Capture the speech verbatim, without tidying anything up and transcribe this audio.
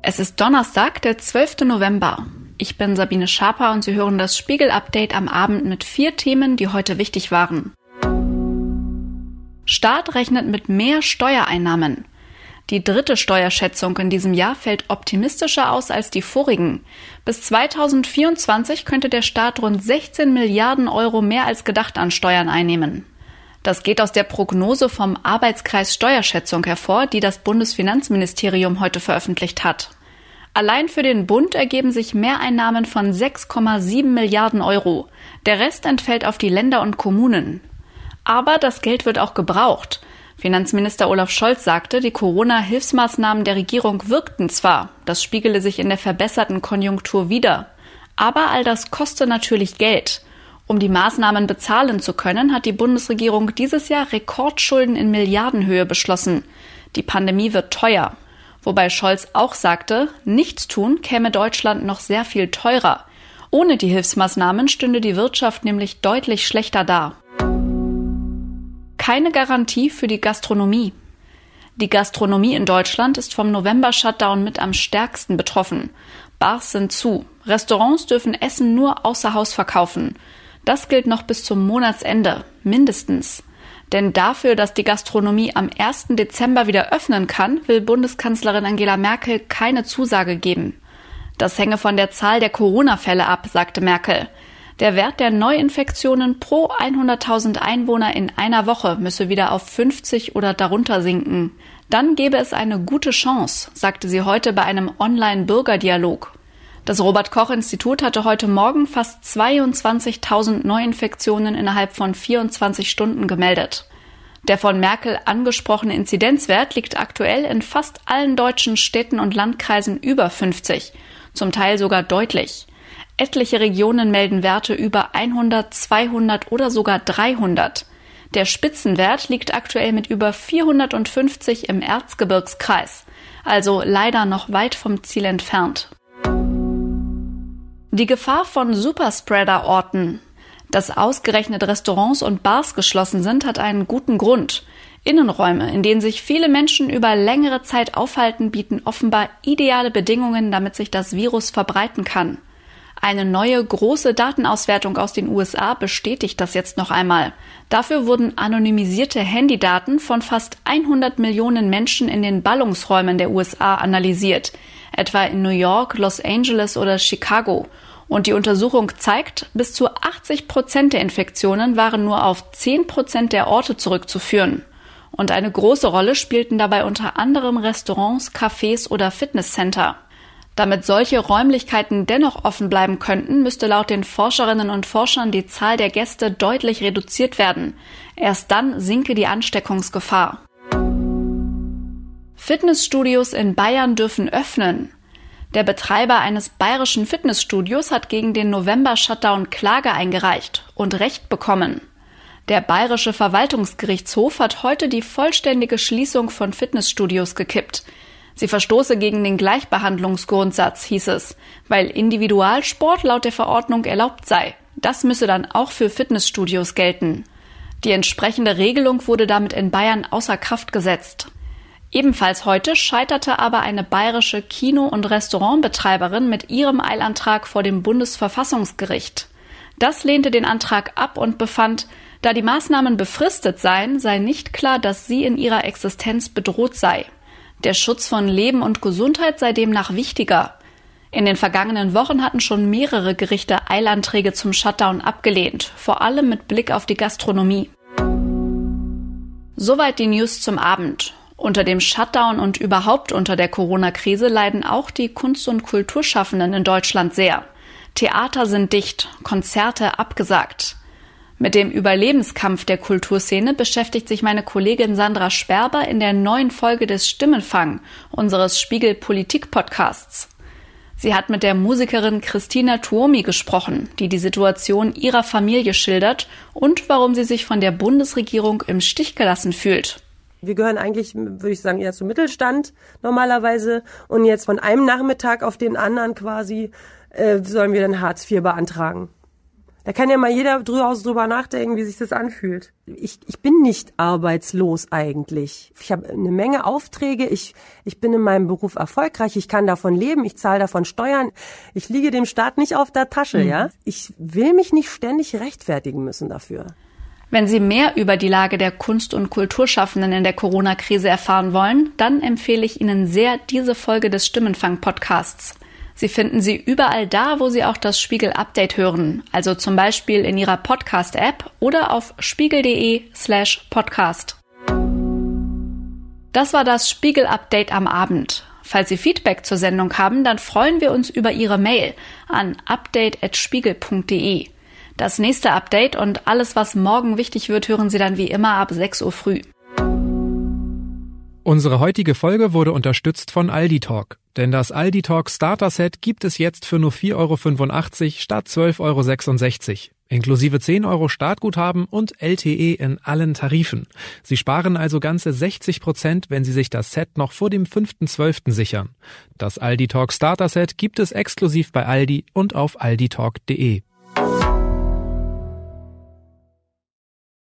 Es ist Donnerstag, der zwölfte November. Ich bin Sabine Schaper und Sie hören das Spiegel-Update am Abend mit vier Themen, die heute wichtig waren. Staat rechnet mit mehr Steuereinnahmen. Die dritte Steuerschätzung in diesem Jahr fällt optimistischer aus als die vorigen. Bis zweitausendvierundzwanzig könnte der Staat rund sechzehn Milliarden Euro mehr als gedacht an Steuern einnehmen. Das geht aus der Prognose vom Arbeitskreis Steuerschätzung hervor, die das Bundesfinanzministerium heute veröffentlicht hat. Allein für den Bund ergeben sich Mehreinnahmen von sechs Komma sieben Milliarden Euro. Der Rest entfällt auf die Länder und Kommunen. Aber das Geld wird auch gebraucht. Finanzminister Olaf Scholz sagte, die Corona-Hilfsmaßnahmen der Regierung wirkten zwar, das spiegele sich in der verbesserten Konjunktur wider. Aber all das koste natürlich Geld. Um die Maßnahmen bezahlen zu können, hat die Bundesregierung dieses Jahr Rekordschulden in Milliardenhöhe beschlossen. Die Pandemie wird teuer. Wobei Scholz auch sagte, nichts tun käme Deutschland noch sehr viel teurer. Ohne die Hilfsmaßnahmen stünde die Wirtschaft nämlich deutlich schlechter da. Keine Garantie für die Gastronomie. Die Gastronomie in Deutschland ist vom November-Shutdown mit am stärksten betroffen. Bars sind zu. Restaurants dürfen Essen nur außer Haus verkaufen. Das gilt noch bis zum Monatsende, mindestens. Denn dafür, dass die Gastronomie am ersten Dezember wieder öffnen kann, will Bundeskanzlerin Angela Merkel keine Zusage geben. Das hänge von der Zahl der Corona-Fälle ab, sagte Merkel. Der Wert der Neuinfektionen pro hunderttausend Einwohner in einer Woche müsse wieder auf fünfzig oder darunter sinken. Dann gäbe es eine gute Chance, sagte sie heute bei einem Online-Bürgerdialog. Das Robert-Koch-Institut hatte heute Morgen fast zweiundzwanzigtausend Neuinfektionen innerhalb von vierundzwanzig Stunden gemeldet. Der von Merkel angesprochene Inzidenzwert liegt aktuell in fast allen deutschen Städten und Landkreisen über fünfzig, zum Teil sogar deutlich. Etliche Regionen melden Werte über hundert, zweihundert oder sogar dreihundert. Der Spitzenwert liegt aktuell mit über vierhundertfünfzig im Erzgebirgskreis, also leider noch weit vom Ziel entfernt. Die Gefahr von Superspreader-Orten. Dass ausgerechnet Restaurants und Bars geschlossen sind, hat einen guten Grund. Innenräume, in denen sich viele Menschen über längere Zeit aufhalten, bieten offenbar ideale Bedingungen, damit sich das Virus verbreiten kann. Eine neue große Datenauswertung aus den U S A bestätigt das jetzt noch einmal. Dafür wurden anonymisierte Handydaten von fast hundert Millionen Menschen in den Ballungsräumen der U S A analysiert, etwa in New York, Los Angeles oder Chicago. Und die Untersuchung zeigt, bis zu achtzig Prozent der Infektionen waren nur auf zehn Prozent der Orte zurückzuführen. Und eine große Rolle spielten dabei unter anderem Restaurants, Cafés oder Fitnesscenter. Damit solche Räumlichkeiten dennoch offen bleiben könnten, müsste laut den Forscherinnen und Forschern die Zahl der Gäste deutlich reduziert werden. Erst dann sinke die Ansteckungsgefahr. Fitnessstudios in Bayern dürfen öffnen. Der Betreiber eines bayerischen Fitnessstudios hat gegen den November-Shutdown Klage eingereicht und Recht bekommen. Der bayerische Verwaltungsgerichtshof hat heute die vollständige Schließung von Fitnessstudios gekippt. Sie verstoße gegen den Gleichbehandlungsgrundsatz, hieß es, weil Individualsport laut der Verordnung erlaubt sei. Das müsse dann auch für Fitnessstudios gelten. Die entsprechende Regelung wurde damit in Bayern außer Kraft gesetzt. Ebenfalls heute scheiterte aber eine bayerische Kino- und Restaurantbetreiberin mit ihrem Eilantrag vor dem Bundesverfassungsgericht. Das lehnte den Antrag ab und befand, da die Maßnahmen befristet seien, sei nicht klar, dass sie in ihrer Existenz bedroht sei. Der Schutz von Leben und Gesundheit sei demnach wichtiger. In den vergangenen Wochen hatten schon mehrere Gerichte Eilanträge zum Shutdown abgelehnt, vor allem mit Blick auf die Gastronomie. Soweit die News zum Abend. Unter dem Shutdown und überhaupt unter der Corona-Krise leiden auch die Kunst- und Kulturschaffenden in Deutschland sehr. Theater sind dicht, Konzerte abgesagt. Mit dem Überlebenskampf der Kulturszene beschäftigt sich meine Kollegin Sandra Sperber in der neuen Folge des Stimmenfang, unseres Spiegel-Politik-Podcasts. Sie hat mit der Musikerin Christina Tuomi gesprochen, die die Situation ihrer Familie schildert und warum sie sich von der Bundesregierung im Stich gelassen fühlt. Wir gehören eigentlich, würde ich sagen, eher zum Mittelstand normalerweise. Und jetzt von einem Nachmittag auf den anderen quasi äh, sollen wir dann Hartz vier beantragen. Da kann ja mal jeder durchaus drüber nachdenken, wie sich das anfühlt. Ich, ich bin nicht arbeitslos eigentlich. Ich habe eine Menge Aufträge, ich, ich bin in meinem Beruf erfolgreich, ich kann davon leben, ich zahle davon Steuern. Ich liege dem Staat nicht auf der Tasche, mhm. ja. Ich will mich nicht ständig rechtfertigen müssen dafür. Wenn Sie mehr über die Lage der Kunst- und Kulturschaffenden in der Corona-Krise erfahren wollen, dann empfehle ich Ihnen sehr diese Folge des Stimmenfang-Podcasts. Sie finden sie überall da, wo Sie auch das Spiegel-Update hören, also zum Beispiel in Ihrer Podcast-App oder auf spiegel.de slash podcast. Das war das Spiegel-Update am Abend. Falls Sie Feedback zur Sendung haben, dann freuen wir uns über Ihre Mail an update at spiegel punkt de. Das nächste Update und alles, was morgen wichtig wird, hören Sie dann wie immer ab sechs Uhr früh. Unsere heutige Folge wurde unterstützt von Aldi Talk. Denn das Aldi Talk Starter Set gibt es jetzt für nur vier Euro fünfundachtzig statt zwölf Euro sechsundsechzig. Inklusive zehn Euro Startguthaben und L T E in allen Tarifen. Sie sparen also ganze sechzig Prozent, wenn Sie sich das Set noch vor dem fünften zwölften sichern. Das Aldi Talk Starter Set gibt es exklusiv bei Aldi und auf aldi talk punkt de.